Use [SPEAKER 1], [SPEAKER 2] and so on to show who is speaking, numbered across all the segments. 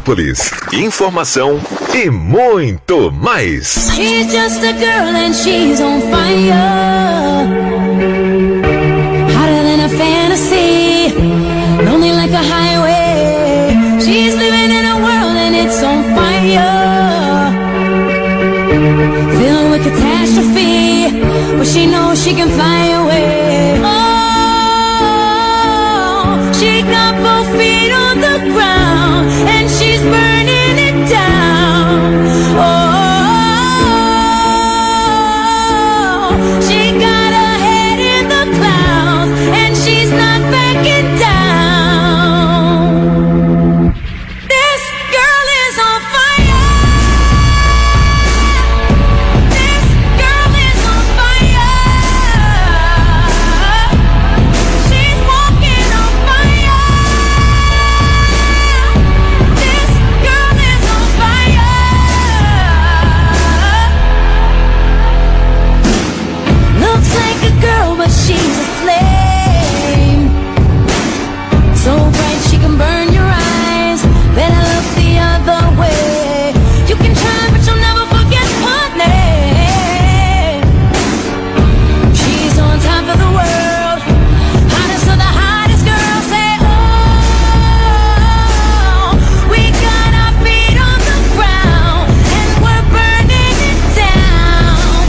[SPEAKER 1] Metrópolis. Informação e muito mais.
[SPEAKER 2] She's just a girl and she's on fire. Hotter than a fantasy. Lonely like a highway. She's living in a world and it's on fire. Filled with catastrophe. But she knows she can fly away. Oh, she got both feet on the ground and she's burning it down. Oh, she got her head in the clouds and she's not backing down. This girl is on fire. This girl is on fire. She's walking on fire. This girl is on fire. Looks like a girl, but she's a flame. So bright she can burn your eyes. Better look the other way. You can try, but you'll never forget her name. She's on top of the world. Hottest of the hottest girls. Say, oh, we got our feet on the ground and we're burning it down.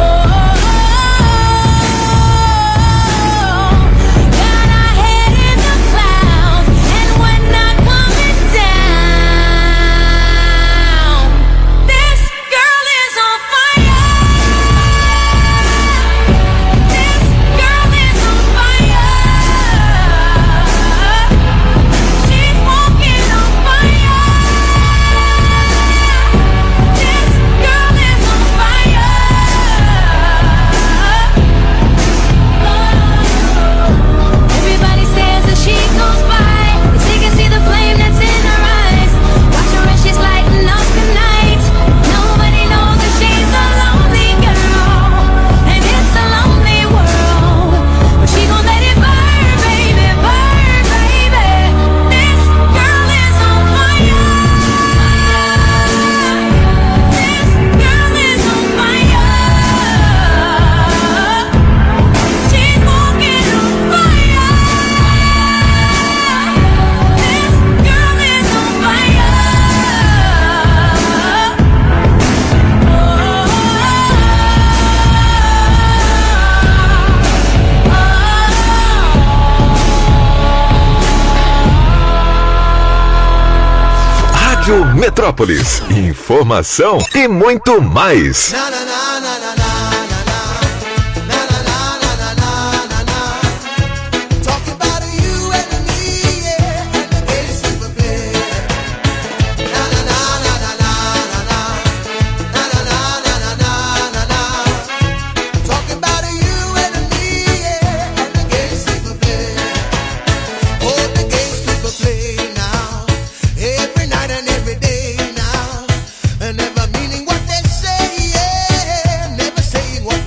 [SPEAKER 2] Got our head in the clouds and we're not coming down. This girl is on fire. This girl is on fire. She's walking on fire. This girl is on fire. Everybody stares as she goes by. They can see the flame that's in her eyes. Watch her as she's lighting up the night. Nobody knows that she's a lonely girl, and it's a lonely world. But she gon' let it burn, baby, burn, baby. This girl is on fire. This girl is on fire. She's walking on fire. This girl is on fire.
[SPEAKER 1] Rádio Metrópolis. Informação e muito mais.
[SPEAKER 3] Talking about you and me, yeah, and the games we would play. Na na na na na na na na na na na na na na. Talking about you and me, yeah, and the games we would play. Oh, the games we would play now, every night and every day now, and never meaning what they say, yeah, never saying what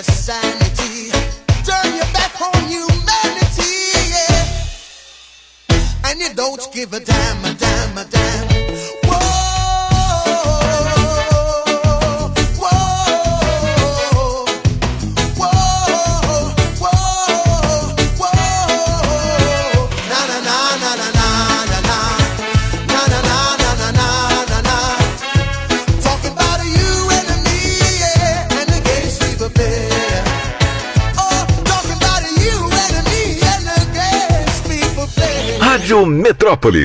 [SPEAKER 3] your sanity. Turn your back on humanity, yeah. And you don't give a damn, a damn, a damn. Whoa, whoa, whoa, whoa, whoa. Na na na na na na na na na na na na na na na. Talking about you and me, yeah, and the games we were playing. Oh, talking about you and me and the games we were playing.
[SPEAKER 1] Rádio Metrópolis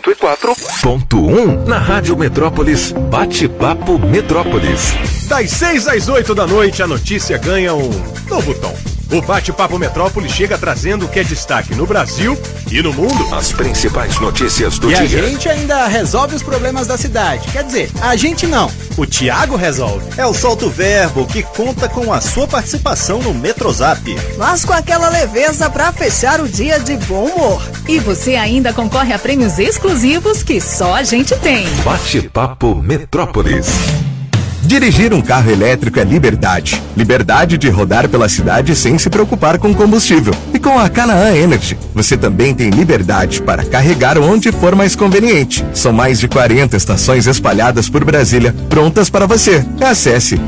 [SPEAKER 1] 104.1. Na Rádio Metrópolis, Bate-Papo Metrópolis.
[SPEAKER 4] Das 6 às 8 da noite, a notícia ganha um novo tom. O Bate-Papo Metrópolis chega trazendo o que é destaque no Brasil e no mundo.
[SPEAKER 1] As principais notícias do
[SPEAKER 5] E
[SPEAKER 1] dia.
[SPEAKER 5] a gente ainda resolve os problemas da cidade. Quer dizer, a gente não.
[SPEAKER 4] O Thiago resolve.
[SPEAKER 6] É o Solta o Verbo, que conta com a sua participação no Metrozap.
[SPEAKER 7] Mas com aquela leveza pra fechar o dia de bom humor.
[SPEAKER 8] E você ainda concorre a prêmios exclusivos que só a gente tem.
[SPEAKER 1] Bate-Papo Metrópolis.
[SPEAKER 9] Dirigir um carro elétrico é liberdade. Liberdade de rodar pela cidade sem se preocupar com combustível. E com a Canaã Energy, você também tem liberdade para carregar onde for mais conveniente. São mais de 40 estações espalhadas por Brasília, prontas para você. Acesse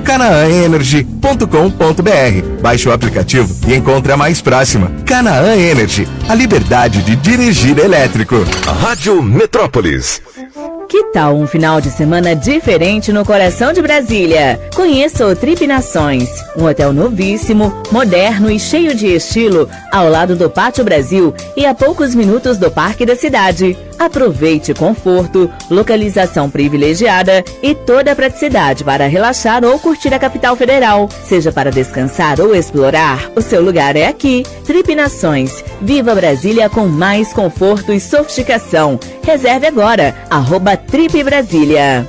[SPEAKER 9] canaãenergy.com.br. Baixe o aplicativo e encontre a mais próxima. Canaã Energy, a liberdade de dirigir elétrico.
[SPEAKER 1] Rádio Metrópolis.
[SPEAKER 10] Que tal um final de semana diferente no coração de Brasília? Conheça o Trip Nações, um hotel novíssimo, moderno e cheio de estilo, ao lado do Pátio Brasil e a poucos minutos do Parque da Cidade. Aproveite conforto, localização privilegiada e toda a praticidade para relaxar ou curtir a capital federal. Seja para descansar ou explorar, o seu lugar é aqui. Trip Nações. Viva Brasília com mais conforto e sofisticação. Reserve agora, @Trip Brasília.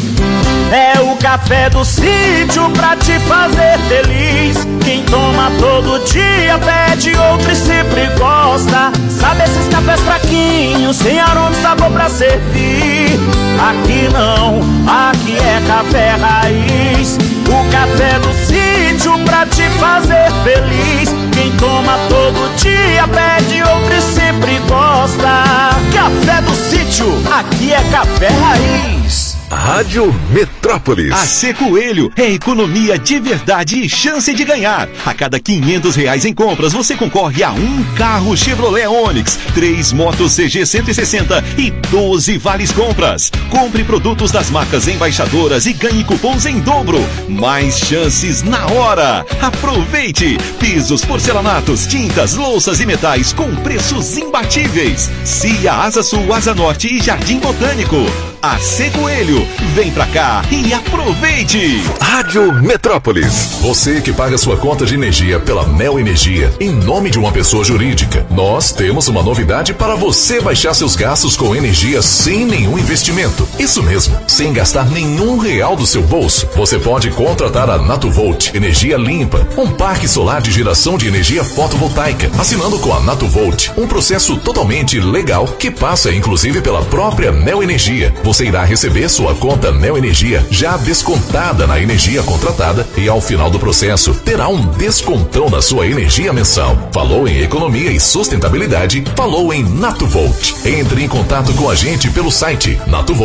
[SPEAKER 11] É o café do sítio pra te fazer feliz. Quem toma todo dia pede outro e sempre gosta. Sabe esses cafés fraquinhos, sem aroma e sabor pra servir? Aqui não, aqui é café raiz. O café do sítio pra te fazer feliz. Quem toma todo dia pede outro e sempre gosta. Café do sítio, aqui é café raiz.
[SPEAKER 1] Rádio Metrópolis.
[SPEAKER 4] A C Coelho é economia de verdade e chance de ganhar. A cada R$500 em compras, você concorre a um carro Chevrolet Onix, 3 motos CG 160 e 12 vales compras. Compre produtos das marcas embaixadoras e ganhe cupons em dobro. Mais chances na hora. Aproveite! Pisos, porcelanatos, tintas, louças e metais com preços imbatíveis. CIA, Asa Sul, Asa Norte e Jardim Botânico. A C Coelho, vem pra cá e aproveite!
[SPEAKER 1] Rádio Metrópolis.
[SPEAKER 12] Você que paga sua conta de energia pela Neo Energia em nome de uma pessoa jurídica, nós temos uma novidade para você baixar seus gastos com energia sem nenhum investimento. Isso mesmo, sem gastar nenhum real do seu bolso. Você pode contratar a Natuvolt Energia Limpa, um parque solar de geração de energia fotovoltaica, assinando com a Natuvolt, um processo totalmente legal que passa inclusive pela própria Neo Energia. Você irá receber sua conta Neo Energia já descontada na energia contratada e ao final do processo terá um descontão na sua energia mensal. Falou em economia e sustentabilidade? Falou em Natuvolt. Entre em contato com a gente pelo site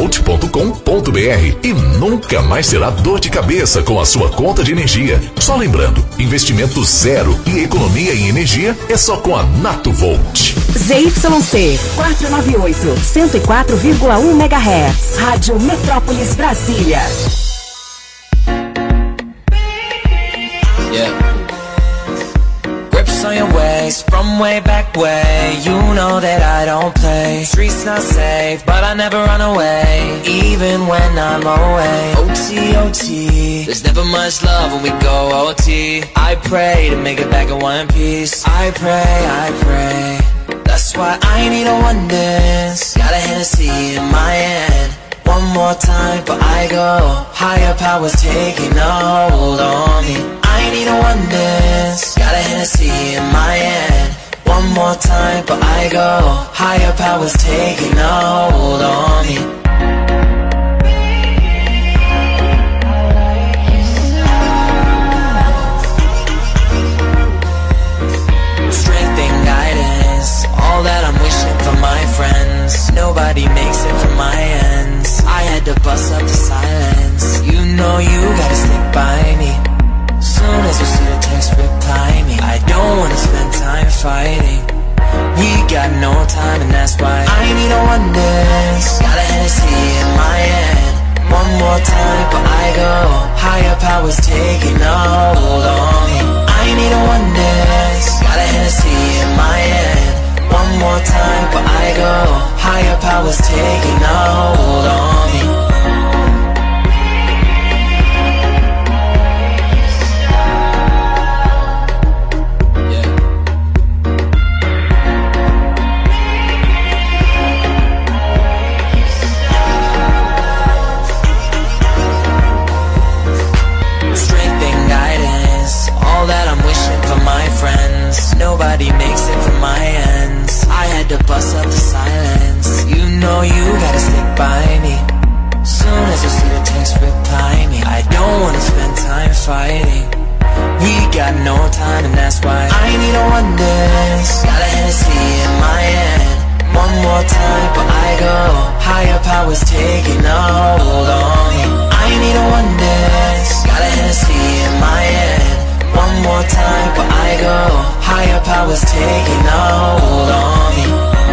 [SPEAKER 12] natuvolt.com.br e nunca mais terá dor de cabeça com a sua conta de energia. Só lembrando, investimento zero e economia em energia é só com a Natuvolt.
[SPEAKER 8] ZYC 498, 104,1 MHz. Rádio Metrópolis Brasília.
[SPEAKER 13] Yeah. Grips on your waist from way back way. You know that I don't play. Streets not safe, but I never run away, even when I'm away. OT, OT. There's never much love when we go OT. I pray to make it back in one piece. I pray. That's why I need a one dance. Got a Hennessy in my hand. One more time, but I go. Higher powers taking a hold on me. I need a one dance. Got a Hennessy in my hand. One more time, but I go. Higher powers taking a hold on me. fighting. We got no time and that's why I need a one dance. Got a Hennessy in my hand. One more time but I go. Higher powers taking a hold on me. I need a one dance. Got a Hennessy in my hand. One more time but I go. Higher powers taking a hold on me. Nobody makes it from my ends. I had to bust up the silence. You know you gotta stick by me. Soon as you see the text, reply me. I don't wanna spend time fighting. We got no time and that's why I need a one dance. Got a Hennessy in my hand. One more time but I go. Higher powers taking a hold on me. I need a one dance. Got a Hennessy in my hand. One more time but I go. Higher powers taking a hold on me.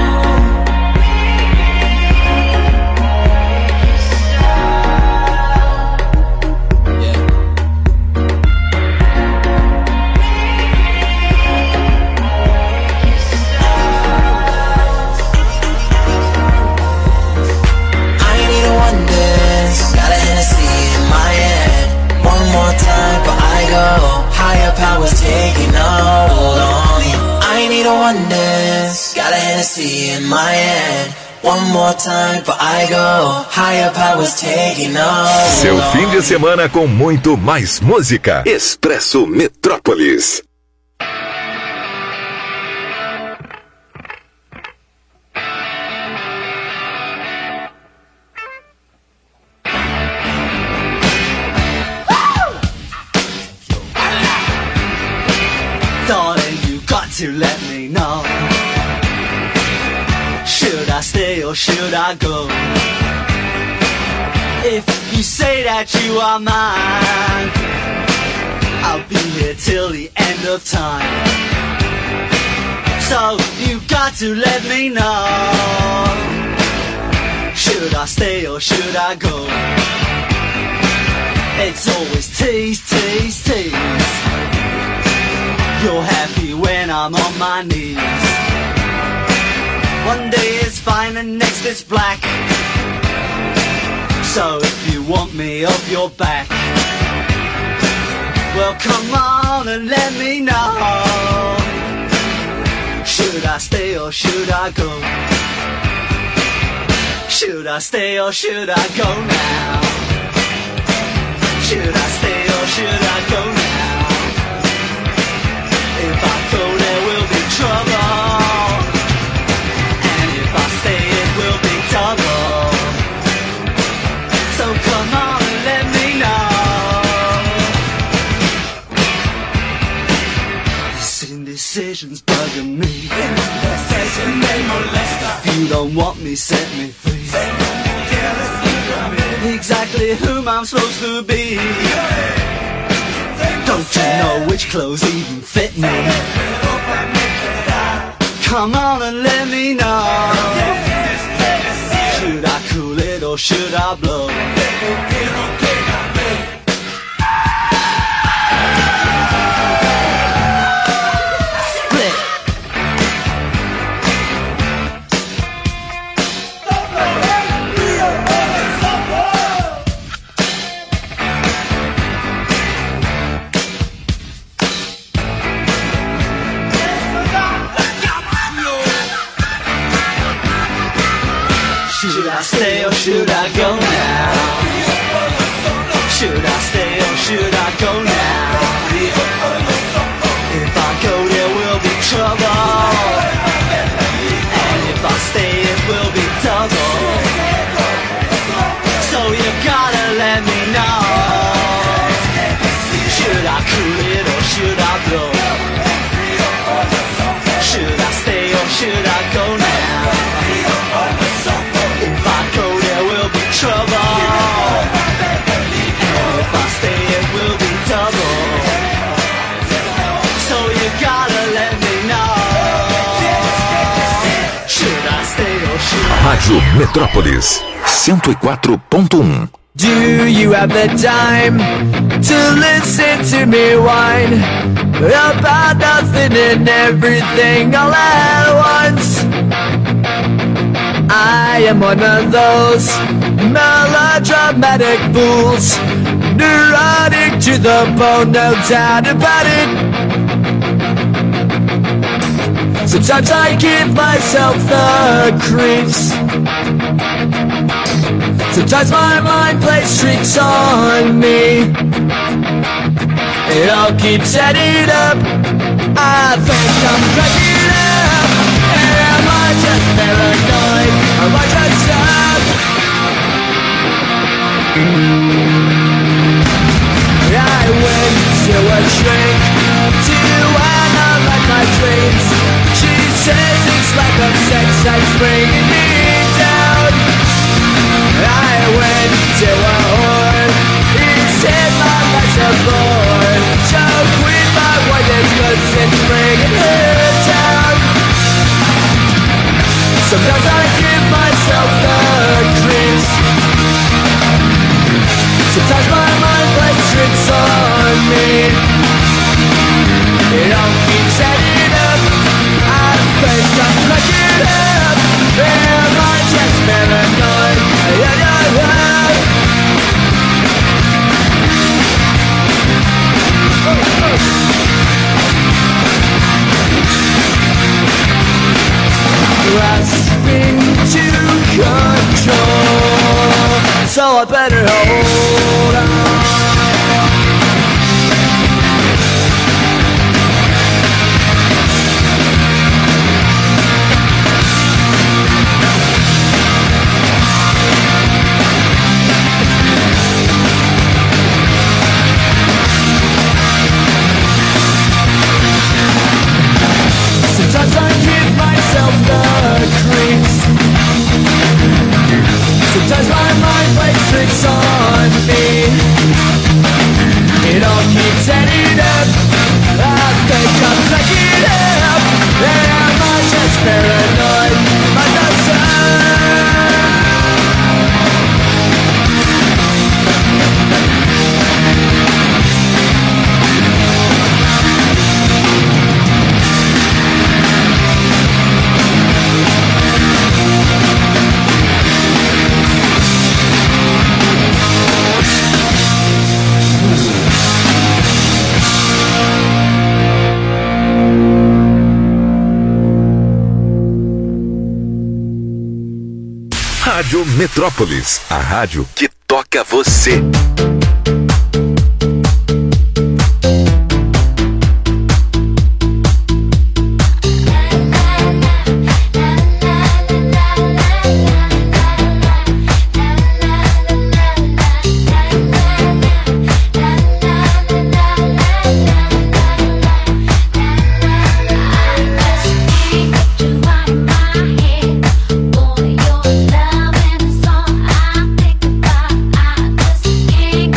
[SPEAKER 13] I need a one dance. Got a Hennessy in my hand. One more time but I go. Higher powers taking a hold on me. I need a one dance. Got a Hennessy in my hand. One more time but I go. Higher powers taking a hold on me.
[SPEAKER 1] Seu fim de semana com muito mais música. Expresso Metrópolis.
[SPEAKER 14] To let me know, should I stay or should I go? If you say that you are mine, I'll be here till the end of time. So you got to let me know, should I stay or should I go? It's always tease, tease, tease. You're happy when I'm on my knees. One day it's fine and next it's black. So if you want me off your back, well come on and let me know, should I stay or should I go? Should I stay or should I go now? Should I stay or should I go now? If I go there will be trouble, and if I stay it will be double. So come on and let me know. This indecision's bugging me. If you don't want me, set me free. Exactly whom I'm supposed to be. Don't you know which clothes even fit me? Come on and let me know, should I cool it or should I blow? Should I stay or should I go now? Should I stay or should I go now? If I go there will be trouble, and if I stay it will be double. So you gotta let me know, should I cool it or should I blow? Should I stay or should I go now? If I go there will be trouble, and if I stay it will be double.
[SPEAKER 1] Rádio Metrópolis 104.1.
[SPEAKER 14] Do you have the time to listen to me whine about nothing and everything all at once? I am one of those melodramatic fools, neurotic to the bone, no doubt about it. Sometimes I give myself the creeps. Sometimes my mind plays tricks on me. It all keeps adding up. I think I'm cracking up. Am I just paranoid? Am I just up? I went to a shrink to analyze my dreams. She says it's lack of sex that's bringing me down. I went to a whore. He said my life's a bore. Choke with my wife is good since bringing her down. Sometimes I give myself the creeps. Sometimes my mind plays tricks on me. It all keeps adding up. I think I'm cracking up. Am I just paranoid? Grasping to control, so I better hold on. Sometimes I give myself the creeps. Sometimes my mind plays tricks on me. It all keeps adding up. I think I'm cracking up. Am I just paranoid? Am I just
[SPEAKER 1] Rádio Metrópolis, a rádio que toca você.
[SPEAKER 2] Boy, your love and song I think about, I just can't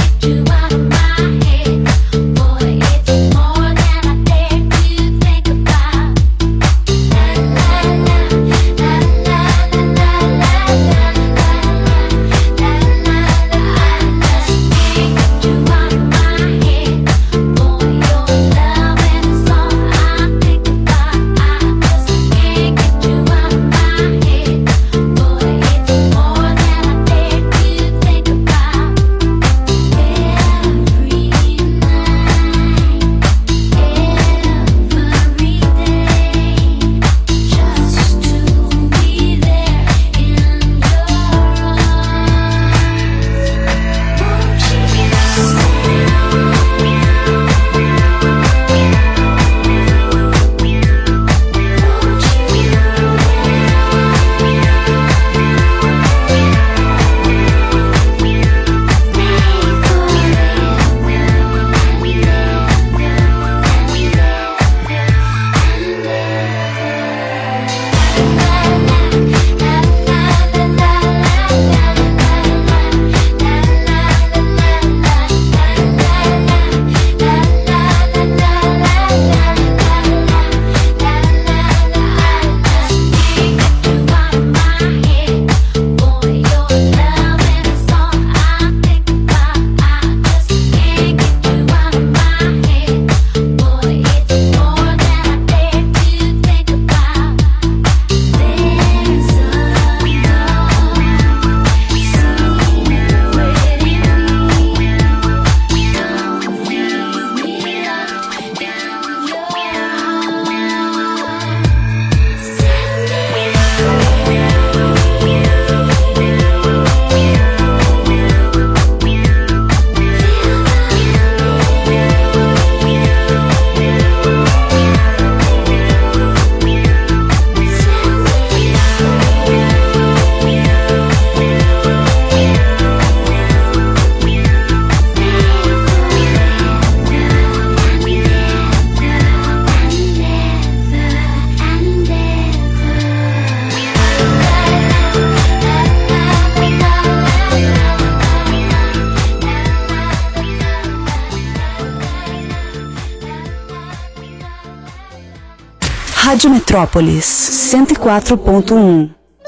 [SPEAKER 15] Rádio Metrópolis 104.1.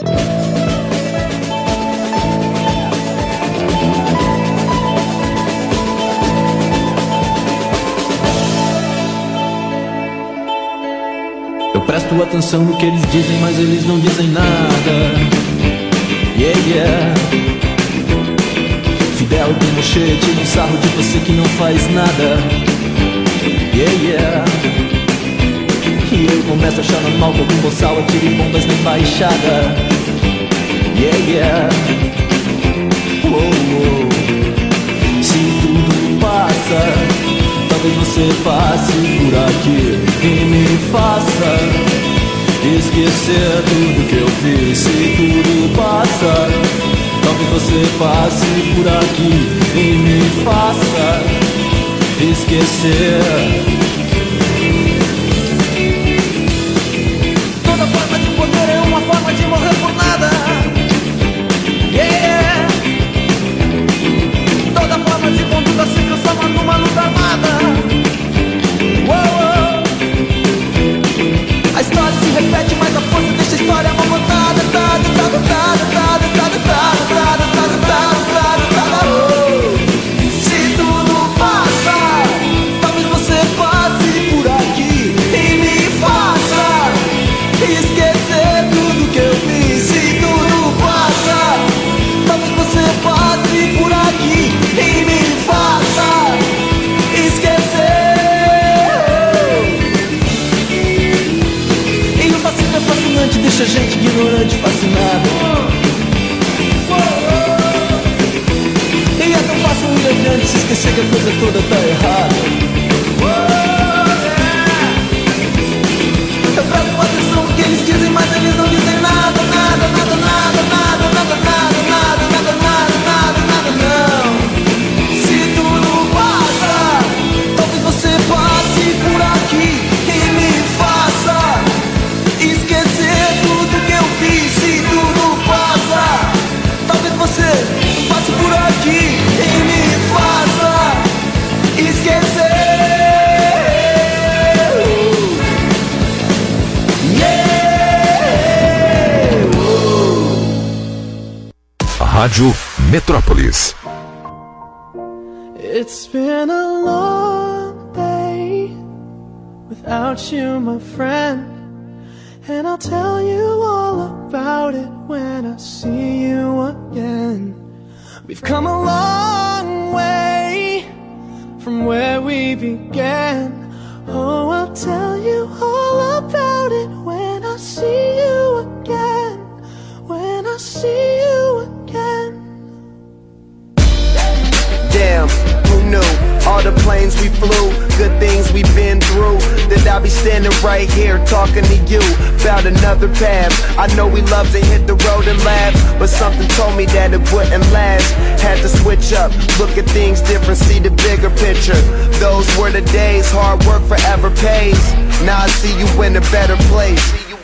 [SPEAKER 16] Eu presto atenção no que eles dizem, mas eles não dizem nada. Yeah, yeah. Fidel e Pinochet tiram um sarro de você que não faz nada. Yeah, yeah. E eu começo a achar normal que algum boçal atire bombas na embaixada. Yeah, yeah. Oh, oh. Se tudo passa, talvez você passe por aqui e me faça esquecer tudo que eu fiz. Se tudo passa, talvez você passe por aqui e me faça esquecer.
[SPEAKER 14] Toda forma de poder é uma forma de morrer por nada. Yeah. Toda forma de conduta se transforma numa luta armada. Uou. A história se repete, mas a força deixa a história amontoada. Se tudo passa, talvez você passe por aqui e me faça esquecer tudo que eu fiz. Se tudo passa, talvez você passe por aqui e me faça esquecer. E o fascínio é fascinante, deixa a gente ignorante, fascinado. E é tão fácil e elegante se esquecer que a coisa toda tá errada. Eu presto atenção no que eles dizem, mas eles não dizem nada, nada, nada, nada, nada, nada, nada, nada, nada, nada, nada, nada, não. Se tudo passa, talvez você passe por aqui e me faça esquecer tudo que eu fiz. Se tudo passa, talvez você passe por aqui e me faça esquecer.
[SPEAKER 1] Rádio Metrópolis.
[SPEAKER 14] It's been a long day without you, my friend, and I'll tell you all about it when I see you again. We've come a long way from where we began. Oh, I'll tell you all about it when I see you again. When I see you again.
[SPEAKER 17] Damn, who knew? All the planes we flew, good things we've been through. That I'll be standing right here talking to you about another path. I know we love to hit the road and laugh, but something told me that it wouldn't last. Had to switch up, look at things different, see the bigger picture. Those were the days, hard work forever pays. Now I see you in a better place.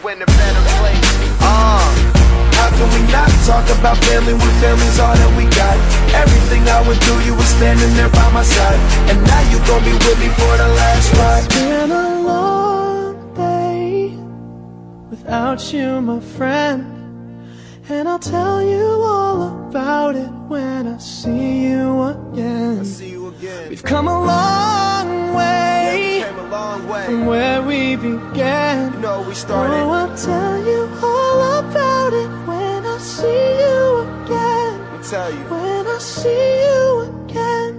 [SPEAKER 17] How can we not talk about family when family's all that we got? Everything I would do, you were standing there by my side, and now you gon' be with me for the last ride.
[SPEAKER 14] It's been a long day without you, my friend, and I'll tell you all about it when I see you again. We've come a long way, from where we began.
[SPEAKER 17] You know we started.
[SPEAKER 14] Oh, I'll tell you all about it when I see you again.
[SPEAKER 17] I'll tell you.
[SPEAKER 14] When I see you again.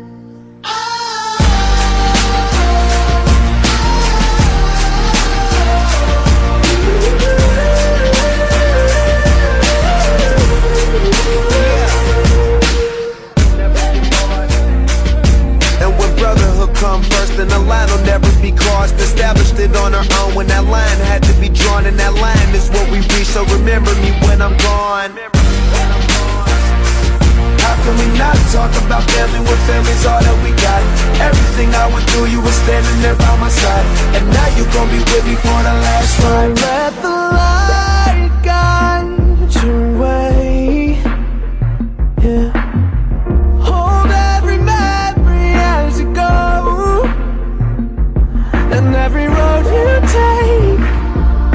[SPEAKER 17] And when brotherhood come first, then the line will never be crossed. Established it on our own when that line had to be drawn, and that line is what we reach. So remember me when I'm gone. How can we not talk about family when family's all that we got? Everything I went through, you were standing there by my side, and now you gon' be with me for the last ride.
[SPEAKER 14] Let the light guide your way. Yeah. Hold every memory as you go, and every road you take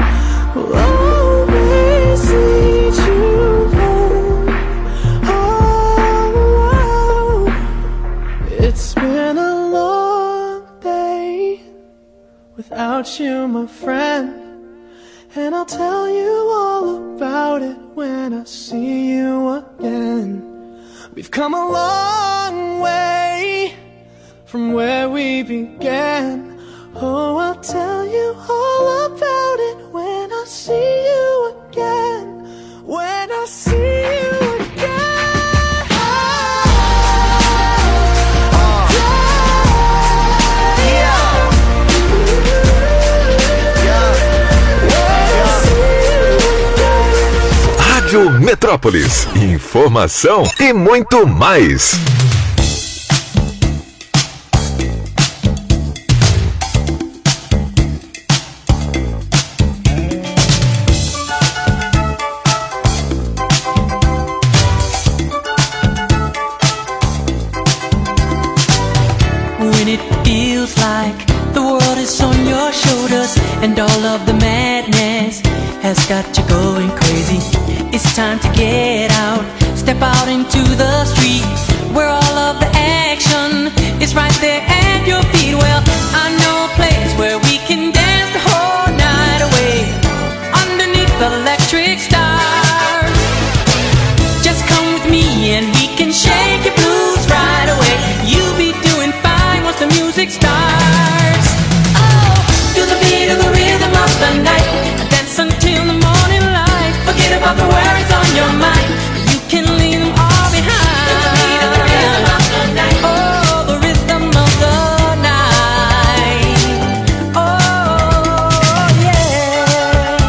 [SPEAKER 14] without you, my friend. And I'll tell you all about it when I see you again. We've come a long way from where we began. Oh, I'll tell you all about it when I see you again. When I see you again.
[SPEAKER 1] Rádio Metrópolis. Informação e muito mais.
[SPEAKER 13] And all of the madness has got you going crazy. It's time to get out, step out into the street, where all of the action is right there at your feet. Well, I know a place where we can dance the whole night away, underneath the electric stars. Just come with me and we can shake your blues right away. You'll be doing fine once the music starts. Feel the beat of the rhythm of the night. Dance until the morning light. Forget about the worries on your mind. You can leave them all behind. Feel the beat of the rhythm of the night. Oh, the rhythm of the night. Oh, yeah.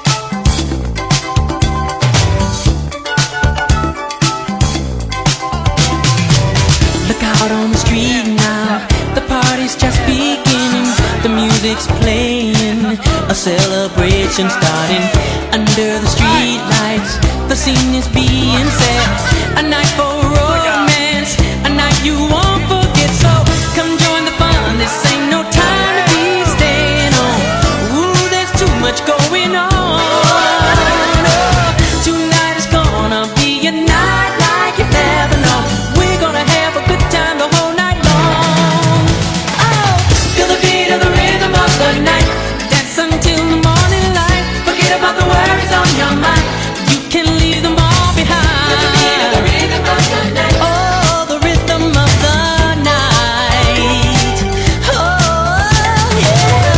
[SPEAKER 13] Look out on the street now. The party's just beginning. The music's playing, a celebration starting under the street lights. The scene is being set, a night for romance, a night you won't forget. So come join the fun, this ain't no time to be staying on. Ooh, there's too much going on. Oh, tonight is gonna be a night like you've never known. We're gonna have a good time the whole night long. Oh, feel the beat of the rhythm of the night. Dance until the morning light. Forget about the worries on your mind. You can leave them all behind. Feel the beat of the rhythm of the night. Oh, the rhythm of the night. Oh, yeah.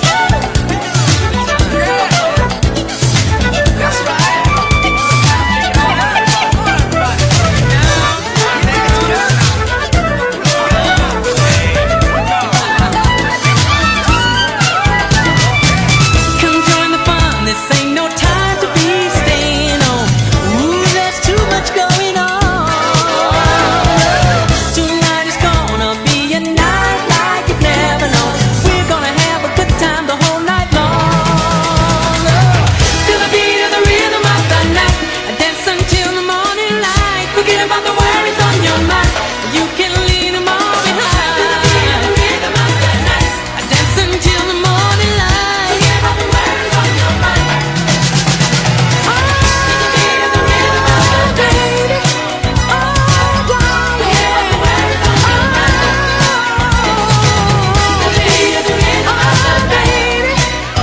[SPEAKER 13] That's right. Come join the fun, this ain't no time to be staying on. Ooh, there's too much going on. Tonight is gonna be a night like you've never known. We're gonna have a good time the whole night long. Feel the beat of the rhythm of the night. Dance until the morning light. Forget about the worries on your mind. You can leave them all behind. Feel the beat of the rhythm of the night. Dance until the morning light. Forget about the worries on your mind. Feel the beat of the rhythm of the night. Oh, forget about the worries on your mind. Feel the beat of the rhythm of the night.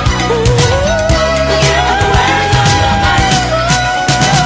[SPEAKER 13] Forget about the worries on your mind.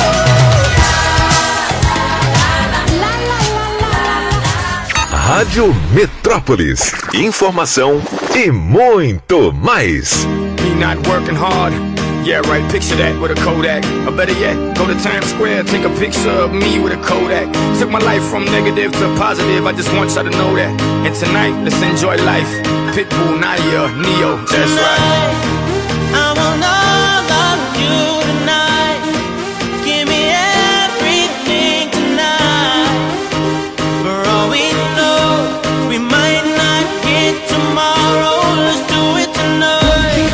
[SPEAKER 1] Rádio Metrópolis. Informação e muito mais.
[SPEAKER 18] Me not working hard. Yeah, right, picture that with a Kodak. Or better yet, go to Times Square, take a picture of me with a Kodak. Took my life from negative to positive, I just want y'all to know that. And tonight, let's enjoy life. Pitbull, Nadia, Neo, that's right.
[SPEAKER 14] I want all of you tonight. Give me everything tonight. For all we know, we might not get tomorrow. Let's do it tonight.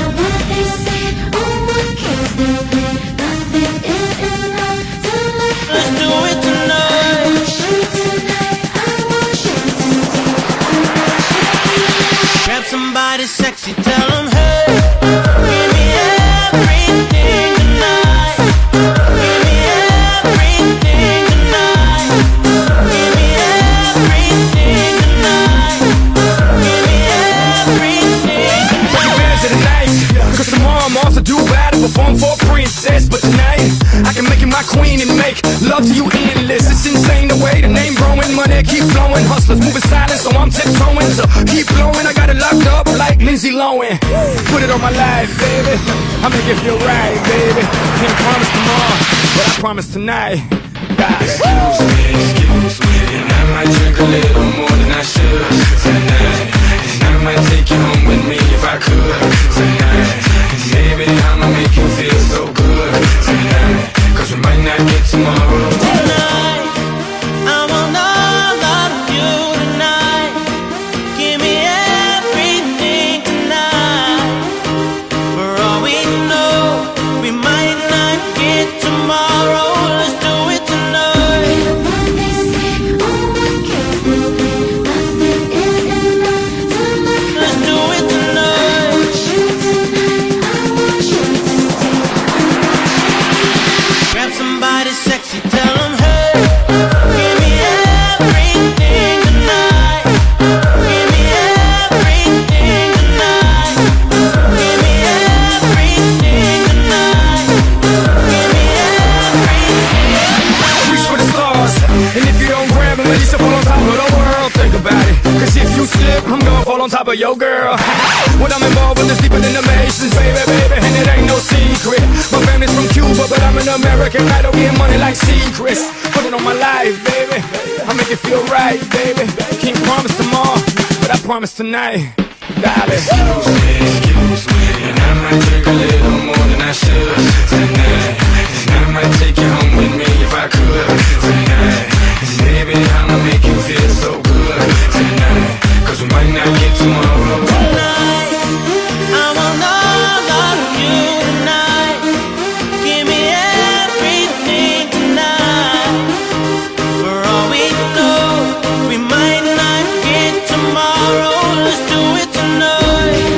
[SPEAKER 14] Let's do it tonight. Grab somebody sexy, tell them hey. Give me everything tonight. Give me everything tonight. Give me everything tonight. Give me everything tonight.
[SPEAKER 18] my queen and make love to you endless. It's insane the way the name growing, money keep flowing. Hustlers moving silent, so I'm tiptoeing. So keep blowing, I got it locked up like Lindsay Lohan. Put it on my life, baby. I make it feel right, baby. Can't promise tomorrow, but I promise tonight. God. Excuse me, and I might drink a little more than I should tonight. And I might take you home with me if I could tonight. And maybe I'ma make you feel so good tonight. Cause we might not get tomorrow.
[SPEAKER 14] Tonight, I want all of you tonight. Give me everything tonight. For all we know, we might not get tomorrow. Let's do it tonight. Let's do it tonight. Grab somebody sexy, tell them, hey, give me everything tonight. Give me everything tonight. Give me everything tonight. Give me everything.
[SPEAKER 18] Reach for the stars, and if you don't grab them, at least you fall on top of the world. Think about it, cause if you slip, I'm gonna fall on top of your girl. When I'm involved with this deeper than the Masons, baby, baby, and it ain't no secret. My family's from Cuba, but I'm an American idol, getting money like secrets. Put it on my life, baby, I make it feel right, baby. Can't promise tomorrow, but I promise tonight. Darling. Excuse me, and I might drink a little more than I should tonight. And I might take you home with me if I could tonight. And maybe I'ma make you feel so good tonight. Cause we might not get tomorrow.
[SPEAKER 14] Tonight, I want all of you tonight. Give me everything tonight. For all we know, we might not get tomorrow. Let's do it tonight.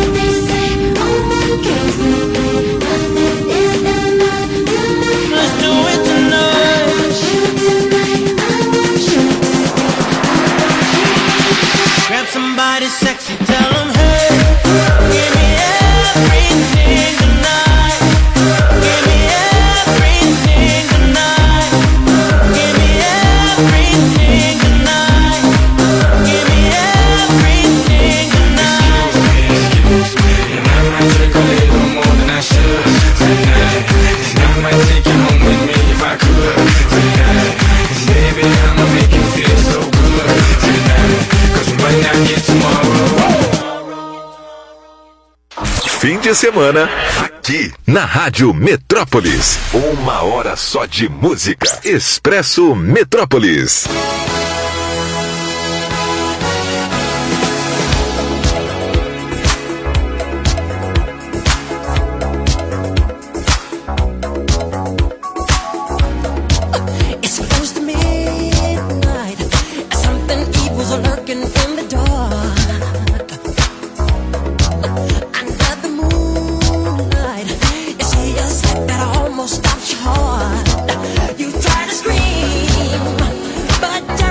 [SPEAKER 14] Let's do it tonight. Grab somebody sexy, tell them, hey, give me everything tonight. Give me everything tonight. Give me everything tonight. Give me everything tonight.
[SPEAKER 18] Excuse me, and I might drink a little more than I should tonight. And I might take you home with me if I could tonight. And baby, I'ma make you feel so good tonight. Cause we might not get tomorrow.
[SPEAKER 1] Fim de semana, aqui na Rádio Metrópolis. 1 hora só de música. Expresso Metrópolis.
[SPEAKER 14] It's close to midnight. Something evil's lurking in the dark. Under the moonlight, you see a sight that almost stops your heart. You try to scream, but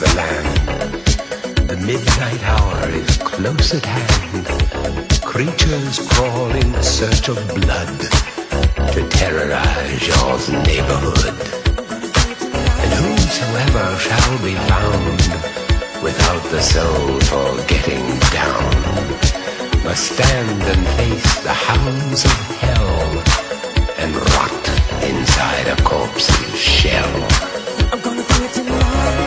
[SPEAKER 19] the land. The midnight hour is close at hand. Creatures crawl in search of blood to terrorize your neighborhood. And whosoever shall be found without the soul for getting down must stand and face the hounds of hell and rot inside a corpse's shell. I'm gonna do it tonight.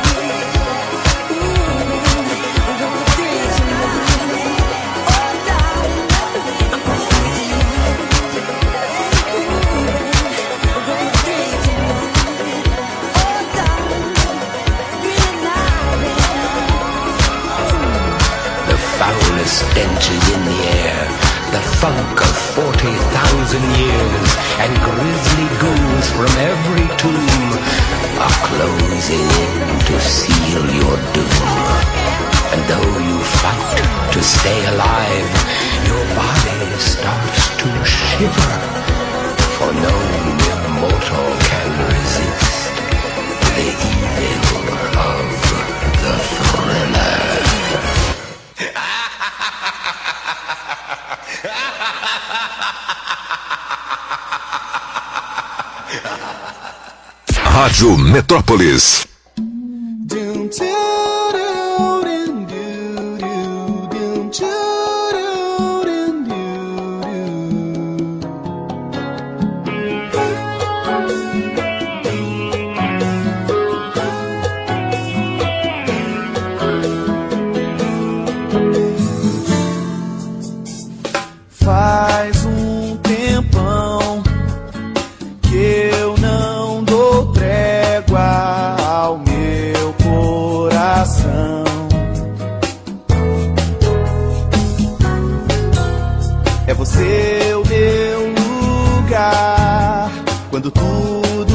[SPEAKER 19] Stench is in the air, the funk of 40,000 years, and grisly ghouls from every tomb are closing in to seal your doom. And though you fight to stay alive, your body starts to shiver, for no mere mortal can resist the evil of the thriller.
[SPEAKER 1] Rádio Metrópolis.
[SPEAKER 14] Faz tempão que eu não dou trégua ao meu coração. É você o meu lugar, quando tudo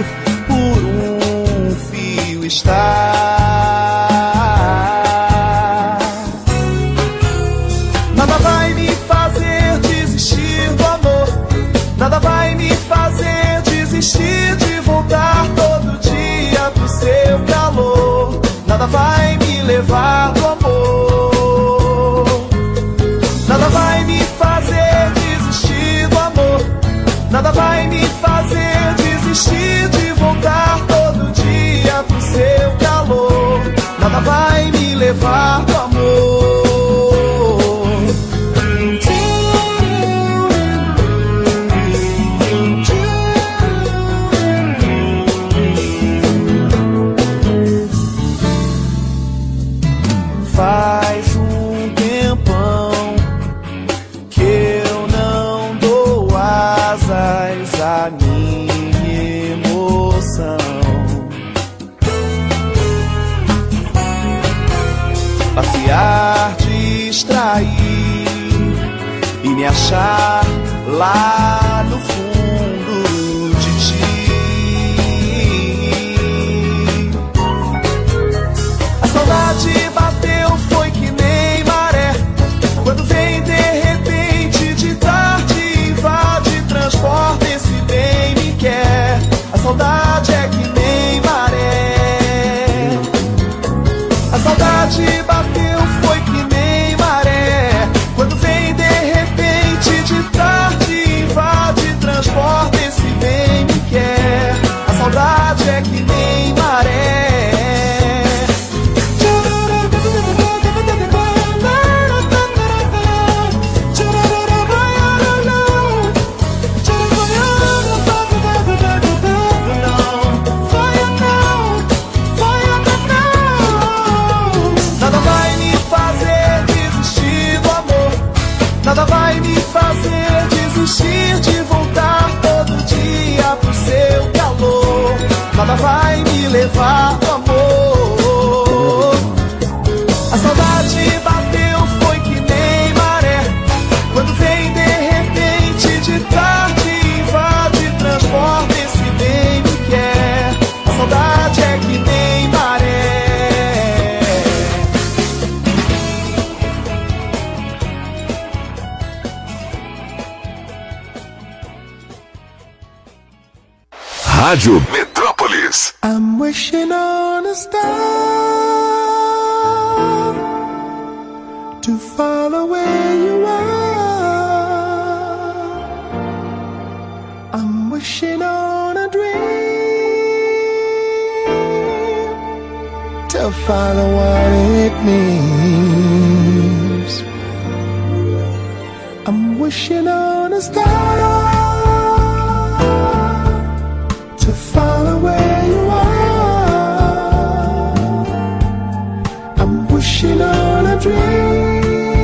[SPEAKER 14] por fio está. Nada vai me fazer desistir do amor, nada vai me fazer desistir de voltar todo dia pro seu calor. Nada vai me levar do amor, nada vai me fazer desistir do amor, nada vai me fazer desistir de voltar todo dia pro seu calor. Nada vai me levar do amor. Faz tempão que eu não dou asas à minha emoção. Passear, distrair e me achar lá no fundo de ti. A saudade bateu, foi que nem maré, quando vem de repente, de tarde invade, transporta, esse bem me quer. A saudade é que nem maré, a saudade bateu, foi que nem maré, quando vem de repente, de tarde invade, transporta, esse bem me quer. A saudade é que nem maré. Nada vai me fazer desistir de voltar todo dia pro seu calor. Nada vai me levar do amor. A saudade bateu, foi que nem maré, quando vem de repente, de tarde invade, transporta, esse bem me quer. A saudade é que nem maré.
[SPEAKER 1] Rádio Metrópolis.
[SPEAKER 3] I'm wishing on a star to follow where you are. I'm wishing on a dream to follow what it means. I'm wishing on a star to follow where you are. I'm wishing on a dream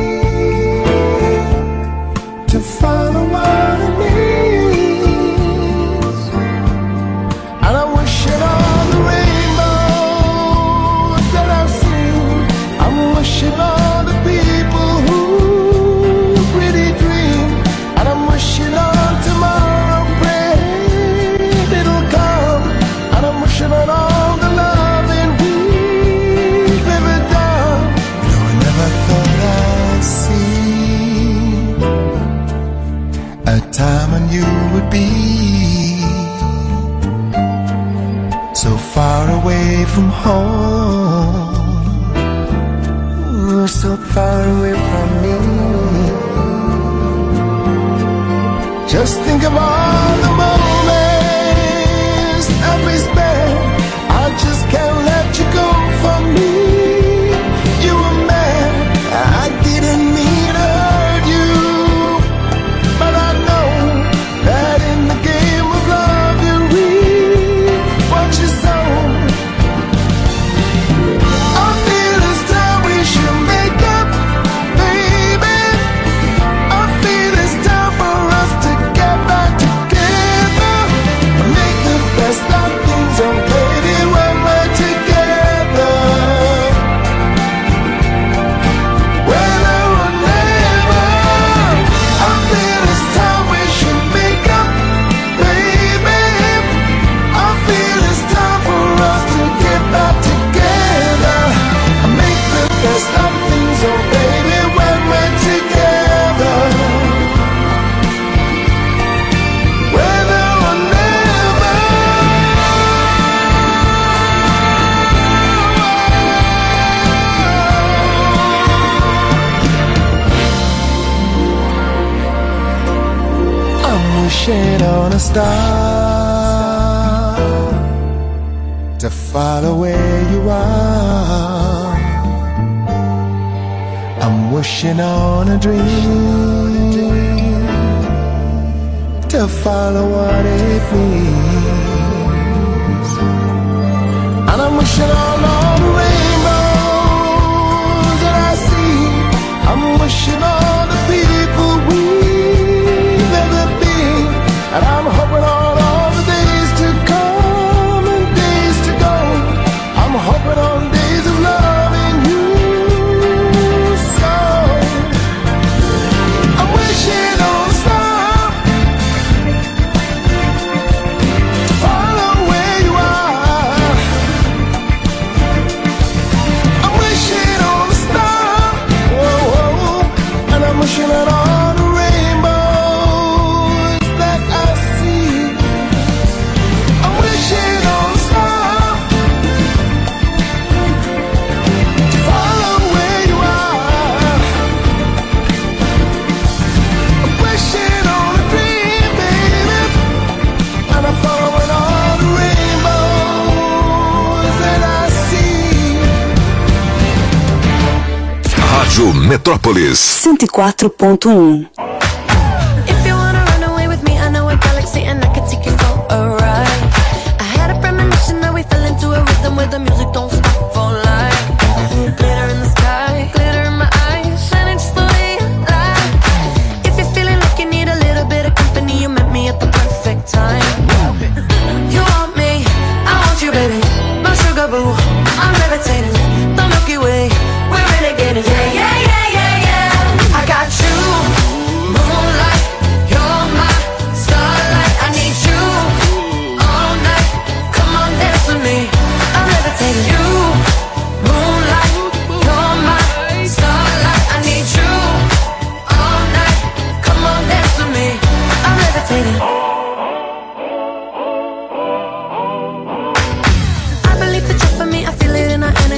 [SPEAKER 3] to follow what it means. And I'm wishing on the rainbows that I've seen. I'm wishing on the people who really dream. And I'm wishing on tomorrow, praying it'll come. And I'm wishing on all the loving we've ever done. No, I never thought I'd see a time when you would be so far away from home, so far away from me. Just think of all the moments that we spent. I just can't let you go from me. You were mad, I didn't mean to hurt you, but I know that in the game of love you reap what you sow. I feel it's time we should make up, baby. I feel it's time for us to get back together, make the best of things, oh baby, when we're together. Whether or never, I feel it's time we should make up, baby. I feel it's time for us to get back together, make the best of things, oh baby, when we're together. Whether or never, I'm wishing on a star to follow where you are. I'm wishing on a dream to follow what it means. And I'm wishing on all the rainbows that I see. I'm wishing on the people we've ever been. And I'm hoping on all the days to come and days to go. I'm hoping on days of loving you so. I'm wishing on a star to follow where you are. I'm wishing on a star, and I'm wishing on all the rainbows that I see. I'm wishing on a star to follow where you are. I'm wishing on a dream, baby, and I'm following all the rainbows that I see.
[SPEAKER 1] Rádio Metrópolis.
[SPEAKER 15] 104.1.
[SPEAKER 2] If you wanna run away with me, I know a galaxy and I can take you for a ride. I had a premonition that we fell into a rhythm where the music don't stop for life. Glitter in the sky, glitter in my eyes, shining just the way you like. If you're feeling like you need a little bit of company, you met me at the perfect time. You want me, I want you, baby. My sugar boo, I'm levitating. The Milky Way, we're renegading. Yeah, yeah, yeah, yeah, yeah. I got you.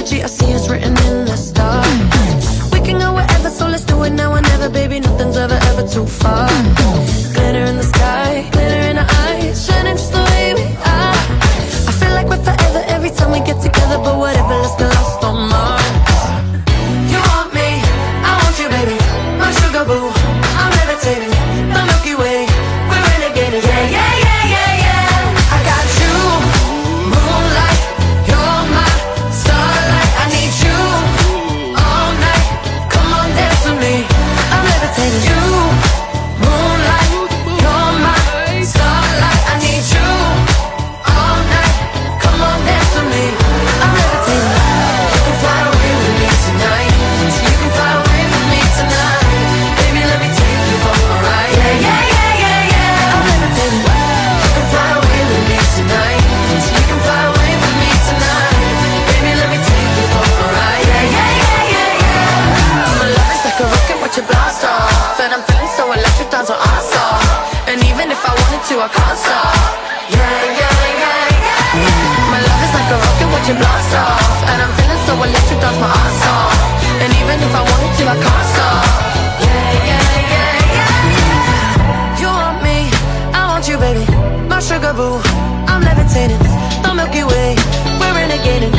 [SPEAKER 2] energy, I see it's written in the stars. We can go wherever, so let's do it now or never, baby. Nothing's ever too far. Glitter in the sky, glitter in our eyes, shining just the way we are. I feel like we're forever every time we get together, but whatever, let's get lost on Mars. You want me, I want you, baby. My sugar boo, I'm levitating. The Milky Way, we're renegading. Yeah, yeah, yeah, yeah, yeah. I got you, moonlight. You're my starlight. I need you all night. Come on, dance with me. I'm levitating. You, moonlight. You're my starlight. I need you all night. Come on, dance with me. I'm levitating. You can fly away with me tonight. You can fly away with me tonight. Baby, let me take you for a ride. Yeah, yeah, yeah, yeah, yeah. I'm levitating. You can fly away with me tonight. You can fly away with me tonight. Baby, let me take you for a ride. Yeah, yeah, yeah, yeah, yeah. My love is like a rocket, watch it blast off. And I'm feeling so electric, dance on awesome. And even if I wanted to, I can't stop. Yeah, yeah, yeah, yeah. My love is like a rocket, watch it blast off. And I'm feeling so electric, dance my ass off. And even if I wanted to, I can't stop. Yeah, yeah, yeah, yeah. You want me, I want you, baby. My sugar boo, I'm levitating. The Milky Way, we're renegading.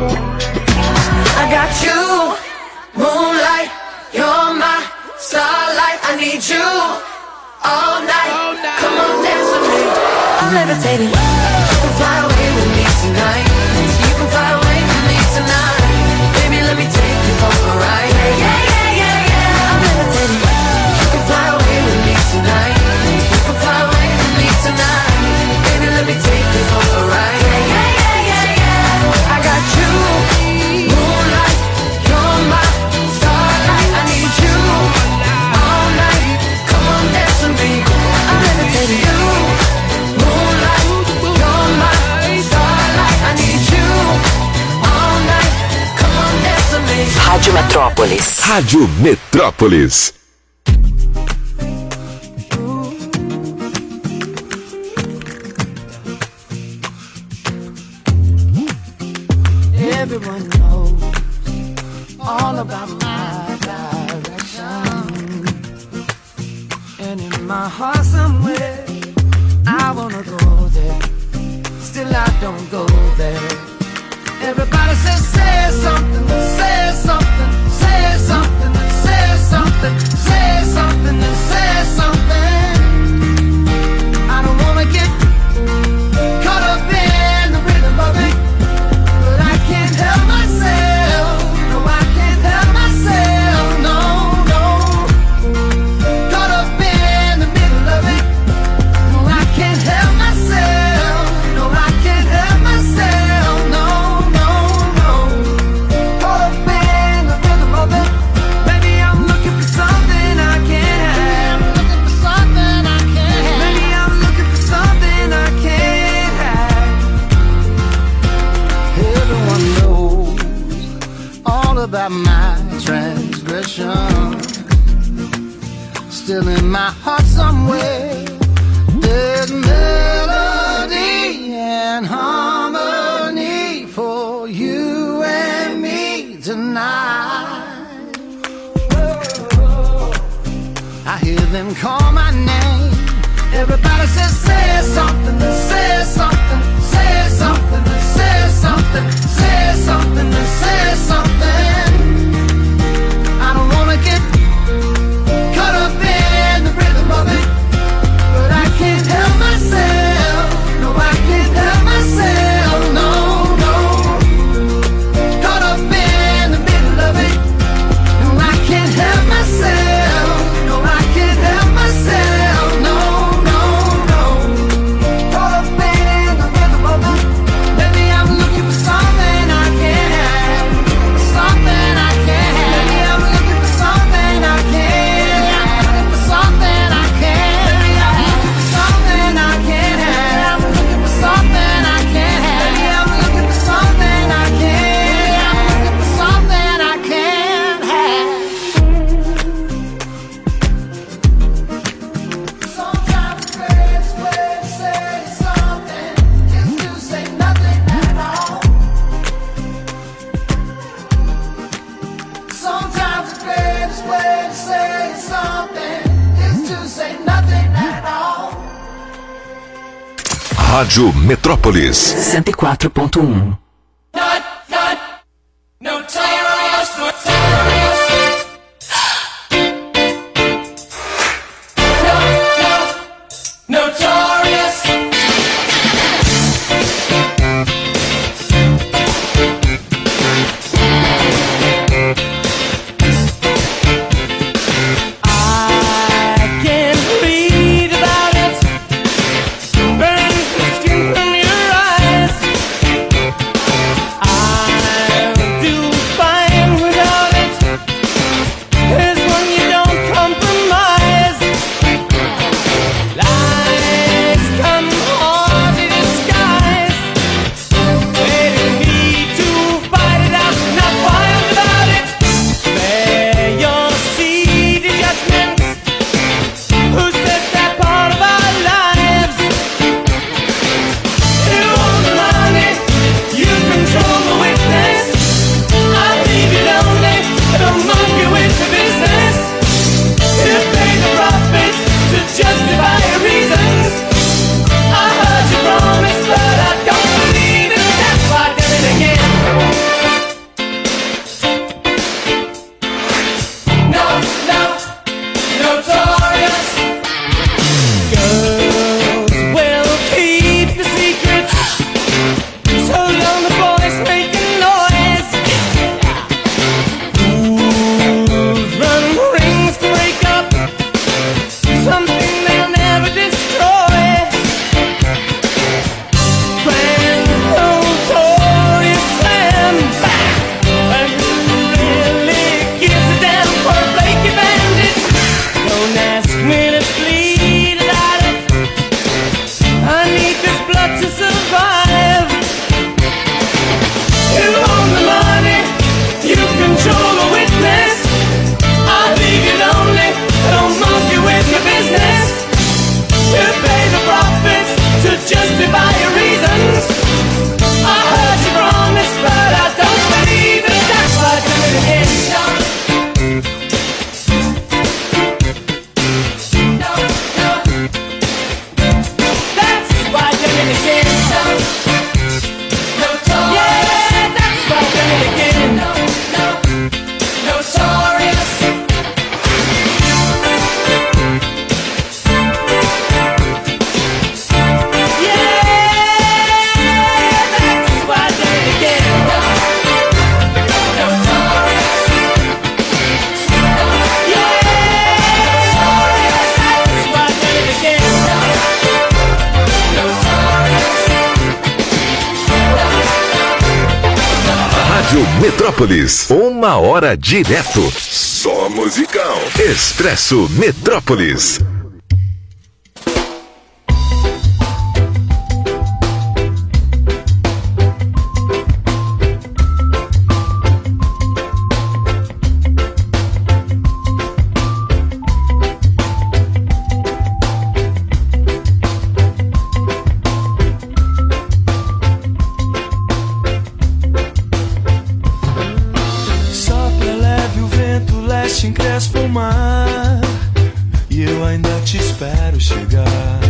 [SPEAKER 2] I got you, moonlight. You're my starlight. I need you all night. Come on, dance with me. I'm levitating. You can fly away with me tonight. You can fly away with me tonight. Baby, let me take you for a ride. Yeah, yeah, yeah, yeah, yeah. I'm levitating. You can fly away with me tonight. You can fly away with me tonight. Baby, let me take you for a ride. Yeah, yeah, yeah, yeah, yeah. I got you, moonlight. You're my starlight. I need you all night. Come on, dance with me. I'm levitating. You, moonlight. You're my starlight. I need you all night. Come on, dance with me.
[SPEAKER 1] Rádio Metrópolis. Rádio Metrópolis.
[SPEAKER 14] Everyone knows all about my direction. And in my heart somewhere, I wanna go there. Still I don't go there. Everybody says, say something, say something, say something, say something, say something, and say something. I don't wanna get caught up in the rhythm of it, but I can't help myself. No, I can't help myself. No, no. Caught up in the middle of it. No, I can't help myself. No, I can't help myself. No, no, no. Caught up in the rhythm of it. Maybe I'm looking for something I can't have. Looking for something I can't have. Maybe I'm looking for something I can't have. Everyone knows all about my transgression. Still in my heart somewhere, there's melody and harmony for you and me tonight. I hear them call my name. Everybody says, say something, say something, say something, say something, say something, say something. I don't wanna get caught up in the rhythm of it, but I can't help myself. No, I can't help myself. No, no. Caught up in the middle of it. No, I can't help myself. No, I can't help myself. No, no, no. Caught up in
[SPEAKER 1] Rádio Metrópolis
[SPEAKER 10] 104.1.
[SPEAKER 1] Metrópolis, 1 hora direto. Só musicão. Expresso Metrópolis.
[SPEAKER 14] Encrespa o mar e eu ainda te espero chegar.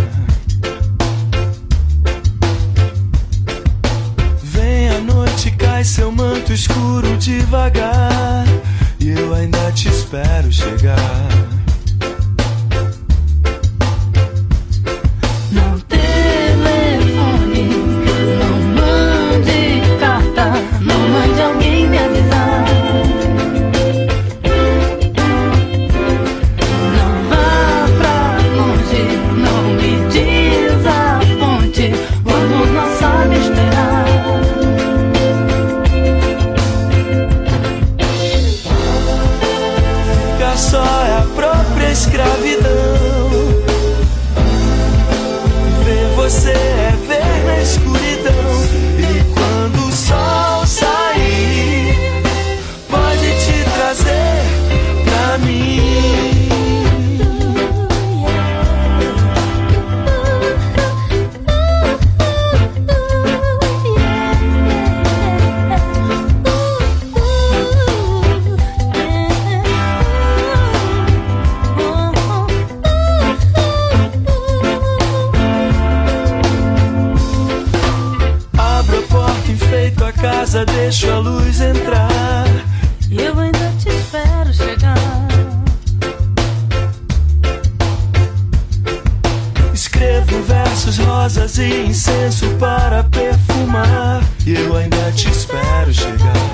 [SPEAKER 14] Vem a noite, cai seu manto escuro devagar e eu ainda te espero chegar.
[SPEAKER 2] Não telefone, não mande carta, não mande alguém me avisar.
[SPEAKER 14] Só é a prova. casa, deixo a luz entrar.
[SPEAKER 2] E eu ainda te espero chegar.
[SPEAKER 14] Escrevo versos, rosas e incenso para perfumar. E eu ainda te espero chegar.